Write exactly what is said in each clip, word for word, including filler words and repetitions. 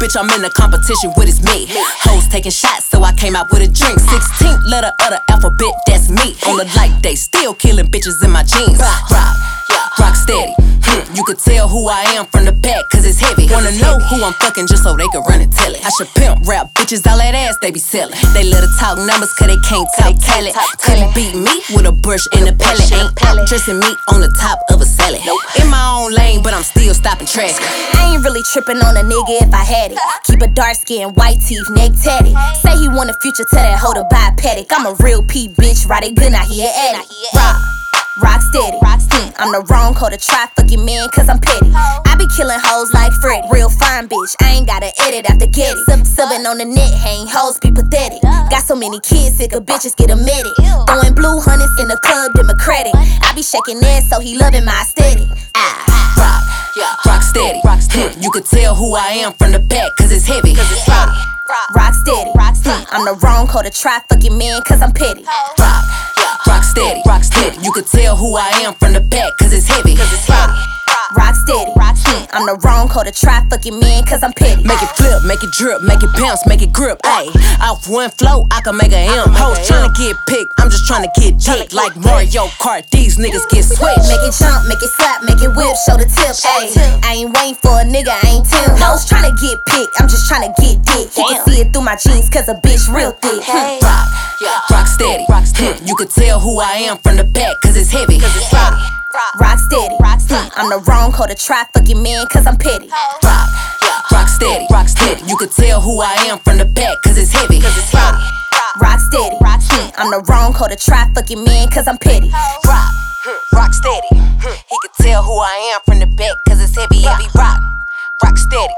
bitch I'm in a competition with is me. Hoes taking shots, so I came out with a drink. Sixteenth letter of the alphabet, that's me. On the light day, still killing bitches in my jeans. Rock, rock steady. Hmm, you could tell who I am from the back, cause it's heavy. Wanna know who I'm fucking just so they can run and tell it. I should pimp rap bitches, all that ass they be selling. They let her talk numbers cause they can't talk talent. Couldn't beat me with a brush and a pellet. Ain't out dressing me on the top of a salad. In my own lane, but I'm still stopping traffic. I ain't really tripping on a nigga if I had it. Keep a dark skin, white teeth, neck tatted. Say he want a future, tell that hoe to buy a paddock. I'm a real P bitch, ride it good, now he an addict. Rock, rock steady. Hmm, I'm the wrong hoe to try fucking man, cause I'm petty. I be killing hoes like Freddy. Real fine bitch, I ain't gotta edit after get it. Sub subbing on the net, hang hoes be pathetic. Got so many kids, sick of bitches get admitted. Throwing blue hundreds in the club, democratic. I be shaking ass, so he loving my aesthetic. Ah, rock, rock steady. Hmm, you could tell who I am from the back, cause it's heavy. Rock, rock steady. Hmm, I'm the wrong hoe to try fucking man, cause I'm petty. Rock, rock steady. Rock steady. You could tell who I am from the back, cause it's heavy. Rock, rock steady. Hmm, I'm the wrong hoe to try fucking man, cause I'm petty. Make it flip, make it drip, make it bounce, make it grip. Ayy, off one flow, I can make a M. Hoes tryna get picked, I'm just tryna get dick. Like Mario Kart, these niggas get switched. Make it jump, make it slap, make it whip, show the tip. Ayy, I ain't waiting for a nigga, I ain't Tim. Hoes tryna get picked, I'm just tryna get dick. You can see it through my jeans, cause a bitch real thick. Hmm. Rock, rock steady. Hmm, you could tell who I am from the back, cause it's heavy. Rock, rock steady. Hmm, I'm the wrong hoe to try fucking man, cause I'm petty. Rock, rock steady. Rock steady. You could tell who I am from the back, cause it's heavy. Rock, rock steady. Hmm, I'm the wrong hoe to try fucking man, cause I'm petty. Rock, rock steady. He could tell who I am from the back, cause it's heavy, heavy. Rock, rock steady.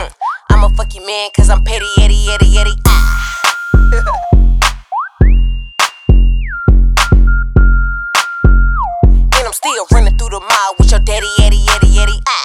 I'm a fucking man, cause I'm petty, Eddie, Eddie, Eddie. And I'm still running through the mall with your daddy, Eddie, Eddie, Eddie.